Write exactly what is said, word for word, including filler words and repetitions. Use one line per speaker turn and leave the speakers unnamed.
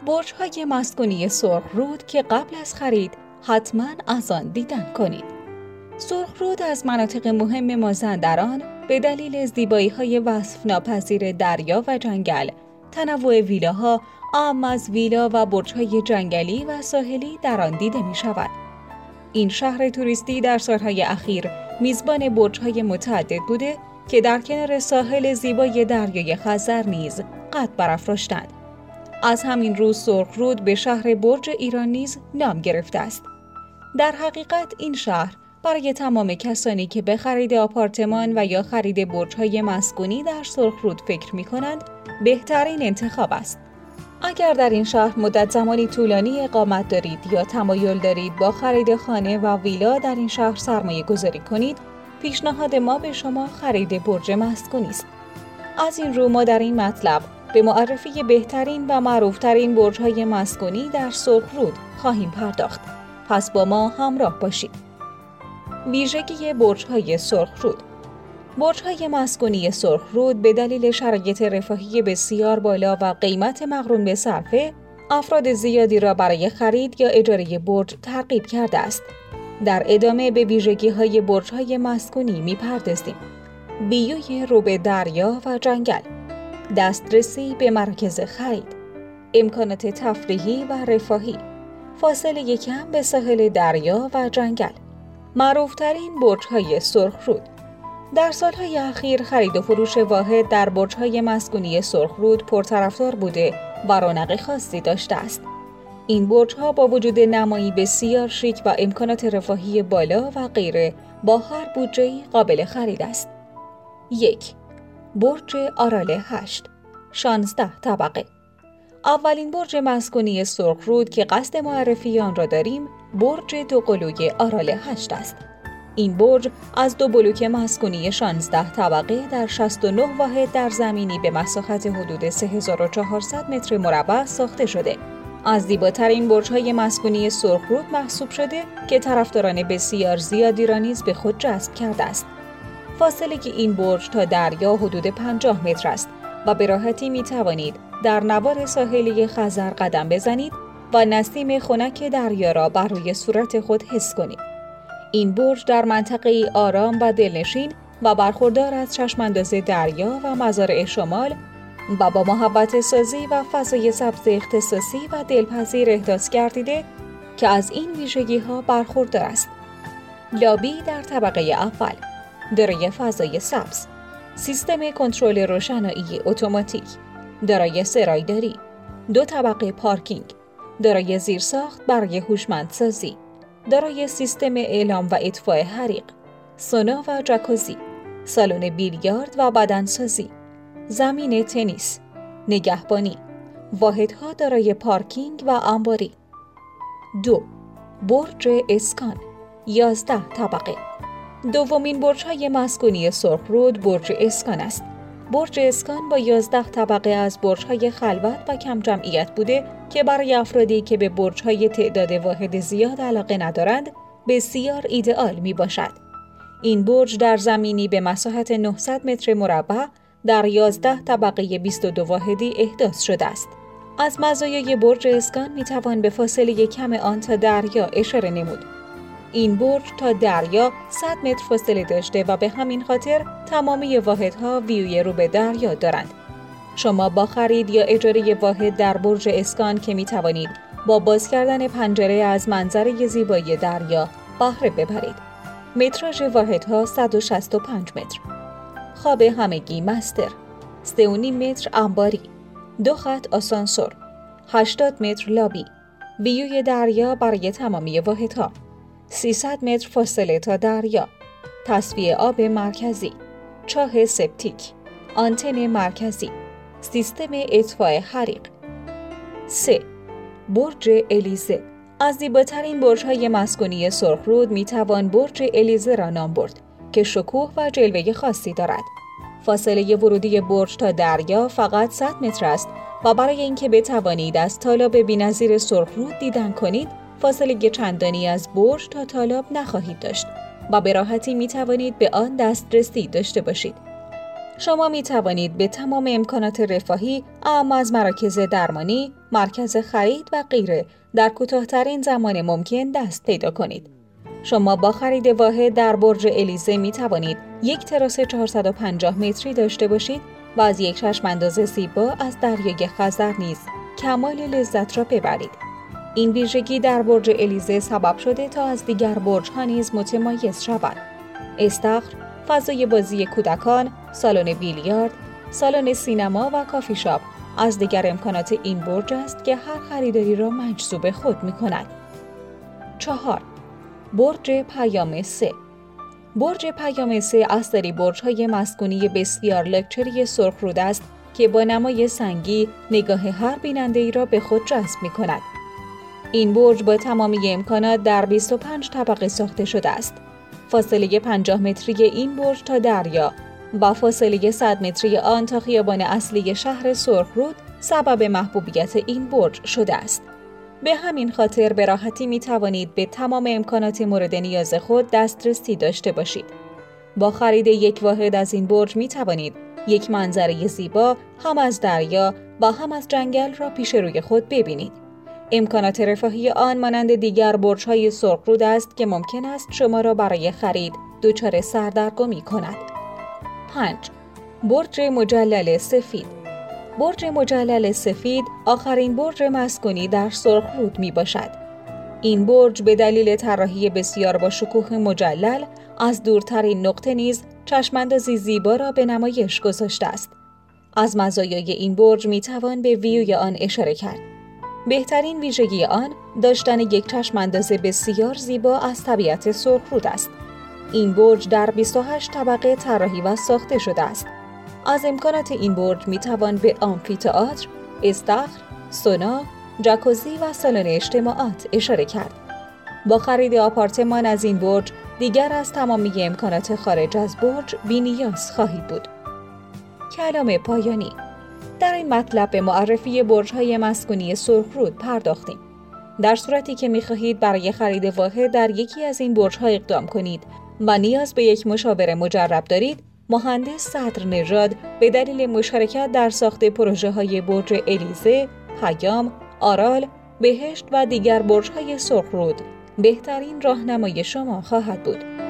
برج‌های مسکونی سرخرود که قبل از خرید حتما از آن دیدن کنید. سرخرود از مناطق مهم مازندران به دلیل زیبایی‌های وصف ناپذیر دریا و جنگل، تنوع ویلاها، اعم از ویلا و برج‌های جنگلی و ساحلی در آن دیده می‌شود. این شهر توریستی در سالهای اخیر میزبان برج‌های متعدد بوده که در کنار ساحل زیبای دریای خزر نیز قد برافراشتند. از همین رو سرخرود به شهر برج ایران نیز نام گرفته است. در حقیقت این شهر برای تمام کسانی که به خرید آپارتمان و یا خرید برج‌های مسکونی در سرخرود فکر می‌کنند بهترین انتخاب است. اگر در این شهر مدت زمانی طولانی اقامت دارید یا تمایل دارید با خرید خانه و ویلا در این شهر سرمایه گذاری کنید، پیشنهاد ما به شما خرید برج مسکونی است. از این رو ما در این مطلب به معرفی بهترین و معروفترین برج‌های مسکونی در سرخرود خواهیم پرداخت. پس با ما همراه باشید. ویژگی برج‌های سرخرود. برج‌های مسکونی سرخرود به دلیل شرایط رفاهی بسیار بالا و قیمت مقرون به صرفه، افراد زیادی را برای خرید یا اجاره برج ترغیب کرده است. در ادامه به ویژگی‌های برج‌های مسکونی می‌پردازیم. ویوی رو به دریا و جنگل، دسترسی به مرکز خرید، امکانات تفریحی و رفاهی، فاصله کم به ساحل دریا و جنگل. معروفترین برج‌های سرخرود. در سالهای اخیر خرید و فروش واحد در برج‌های مسکونی سرخرود پرطرفدار بوده و رونق خاصی داشته است. این برج‌ها با وجود نمایی بسیار شیک و امکانات رفاهی بالا و غیره با هر بودجه‌ای قابل خرید است. یک. برج آرال هشت، شانزده طبقه. اولین برج مسکونی سرخرود که قصد معرفی آن را داریم، برج دوقلوی آرال هشت است. این برج از دو بلوک مسکونی شانزده طبقه در شصت و نه واحد در زمینی به مساحت حدود سه هزار و چهارصد متر مربع ساخته شده. از زیباترین برج‌های مسکونی سرخرود محسوب شده که طرفداران بسیار زیادی را نیز به خود جذب کرده است. فاصله این برج تا دریا حدود پنجاه متر است و به راحتی می توانید در نوار ساحلی خزر قدم بزنید و نسیم خنک دریا را بر روی صورت خود حس کنید. این برج در منطقه‌ای آرام و دلنشین و برخوردار از چشمانداز دریا و مزارع شمال و با محوطه سازی و فضای سبز اختصاصی و دلپذیر احداث گردیده که از این ویژگی‌ها برخوردار است. لابی در طبقه اول دارای فضای سبز، سیستم کنترل روشنایی اتوماتیک، دارای سرایداری، دو طبقه پارکینگ، دارای زیرساخت برای هوشمندسازی، دارای سیستم اعلام و اطفاء حریق، سونا و جاکوزی، سالن بیلیارد و بدنسازی، زمین تنیس، نگهبانی، واحدها دارای پارکینگ و انباری. دو. برج اسکان، یازده طبقه. دومین برج‌های مسکونی سرخرود برج اسکان است. برج اسکان با یازده طبقه از برج‌های خلوت و کم جمعیت بوده که برای افرادی که به برج‌های تعداد واحد زیاد علاقه ندارند بسیار ایدئال می باشد. این برج در زمینی به مساحت نهصد متر مربع در یازده طبقه بیست و دو واحدی احداث شده است. از مزایای برج اسکان می توان به فاصله کم آن تا دریا اشاره نمود. این برج تا دریا صد متر فاصله داشته و به همین خاطر تمامی واحدها ویوی رو به دریا دارند. شما با خرید یا اجاره واحد در برج اسکان که می توانید با باز کردن پنجره از منظره زیبایی دریا بهره ببرید. متراژ واحدها صد و شصت و پنج متر. خواب همگی مستر، سه و نیم متر انباری، دو خط آسانسور، هشتاد متر لابی، ویوی دریا برای تمامی واحدها، سیصد متر فاصله تا دریا، تصفیه آب مرکزی، چاه سپتیک، آنتن مرکزی، سیستم اطفاء حریق. سه. برج الیزه. از زیباترین برج‌های مسکونی سرخرود میتوان برج الیزه را نام برد که شکوه و جلوه خاصی دارد. فاصله ورودی برج تا دریا فقط صد متر است و برای اینکه بتوانید از تالاب بی‌نظیر سرخرود دیدن کنید، فاصله چندانی از برج تا تالاب نخواهید داشت و به راحتی می توانید به آن دسترسی داشته باشید. شما می توانید به تمام امکانات رفاهی اعم از مراکز درمانی، مرکز خرید و غیره در کوتاه‌ترین زمان ممکن دست پیدا کنید. شما با خرید واحد در برج الیزه می توانید یک تراس چهارصد و پنجاه متری داشته باشید و از یک چشم‌انداز زیبا از دریای خزر نیز کمال لذت را ببرید. این ویژگی در برج الیزه سبب شده تا از دیگر برج‌ها نیز متمایز شود. استخر، فضای بازی کودکان، سالن بیلیارد، سالن سینما و کافی شاپ از دیگر امکانات این برج است که هر خریداری را مجذوب خود می‌کند. چهار. برج پیام سه. برج پیام سه از سری برج‌های مسکونی بسیار لکچری سرخرود است که با نمای سنگی نگاه هر بیننده‌ای را به خود جذب می‌کند. این برج با تمامی امکانات در بیست و پنج طبقه ساخته شده است. فاصله پنجاه متری این برج تا دریا و فاصله صد متری آن تا خیابان اصلی شهر سرخرود سبب محبوبیت این برج شده است. به همین خاطر به راحتی می توانید به تمام امکانات مورد نیاز خود دسترسی داشته باشید. با خرید یک واحد از این برج می توانید یک منظره زیبا هم از دریا و هم از جنگل را پیش روی خود ببینید. امکانات رفاهی آن مانند دیگر برج‌های سرخرود است که ممکن است شما را برای خرید دچار سردرگمی کند. پنج. برج مجلل سفید. برج مجلل سفید آخرین برج مسکونی در سرخرود می باشد. این برج به دلیل طراحی بسیار با شکوه مجلل از دورترین نقطه نیز چشم‌اندازی زیبا را به نمایش گذاشته است. از مزایای این برج می توان به ویوی آن اشاره کرد. بهترین ویژگی آن داشتن یک چشم‌انداز بسیار زیبا از طبیعت سرخرود است. این برج در بیست و هشت طبقه طراحی و ساخته شده است. از امکانات این برج می توان به آمفی‌تئاتر، استخر، سونا، جاکوزی و سالن اجتماعات اشاره کرد. با خرید آپارتمان از این برج دیگر از تمامی امکانات خارج از برج بی‌نیاز خواهید بود. کلام پایانی. در این مطلب به معرفی برج‌های مسکونی سرخرود پرداختیم. در صورتی که می‌خواهید برای خرید واحد در یکی از این برج‌ها اقدام کنید و نیاز به یک مشاور مجرب دارید، مهندس صدرنژاد به دلیل مشارکت در ساخت پروژه‌های برج الیزه، پیام، آرال، بهشت و دیگر برج‌های سرخرود بهترین راهنمای شما خواهد بود.